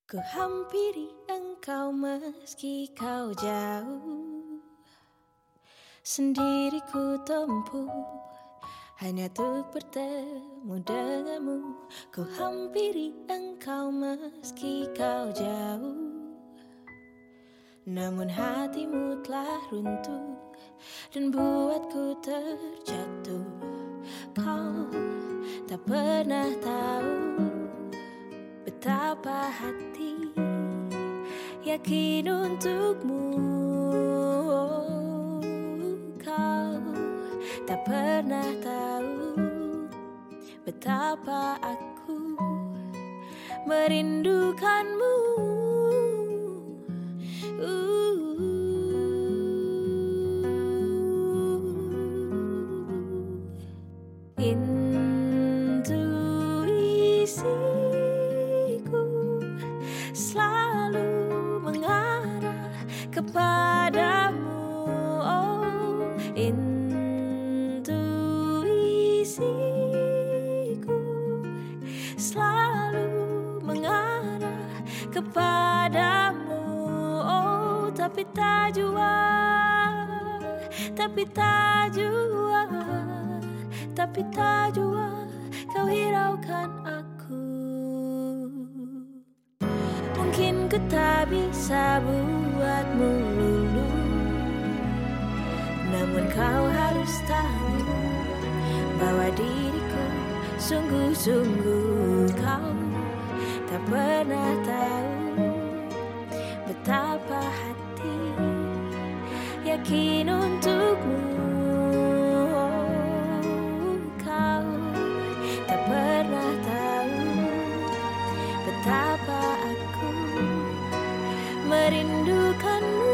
Ku hampiri engkau meski kau jauh. Sendiri ku tempuh hanya untuk bertemu denganmu. Ku hampiri engkau meski kau jauh. Namun hatimu telah runtuh dan buatku terjatuh. Kau tak pernah tahu betapa hati yakin untukmu. Kau tak pernah tahu betapa aku merindukanmu. Intuisiku selalu mengarah kepadamu. Oh, intuisiku selalu mengarah kepadamu. Oh, tapi tak jua, tapi tak jua, tapi tak jua kau hiraukan aku. Mungkin ku tak bisa buatmu luluh, namun kau harus tahu bahwa diriku sungguh-sungguh. Kau tak pernah tahu betapa hati yakin untukmu. Kau tak pernah tahu betapa aku merindukanmu.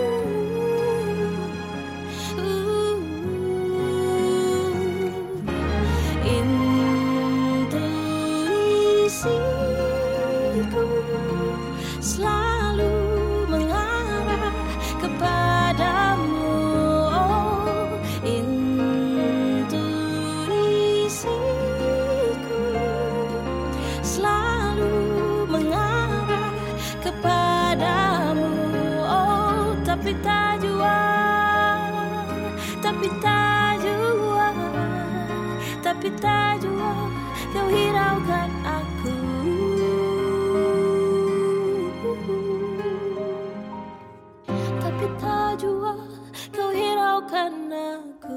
Intuisiku selalu mengarah kepadamu. Oh, intuisiku selalu mengarah kepadamu. Oh, tapi tak jua, tapi tak jua, tapi tak jua kau hiraukan aku. Tapi tak jua kau hiraukan aku.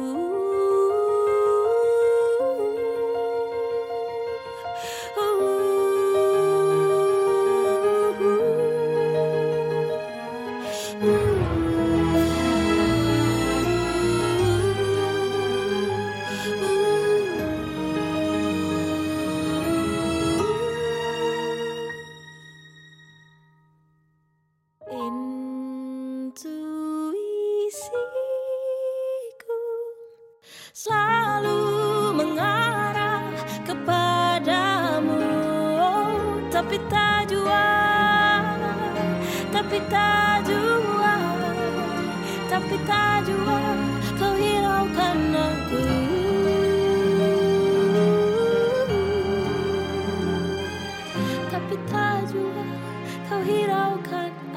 Intuisiku selalu mengarah kepadamu. Oh, tapi tak jua, tapi tak jua, tapi tak jua kau hiraukan aku. Tapi tak jua kau hiraukan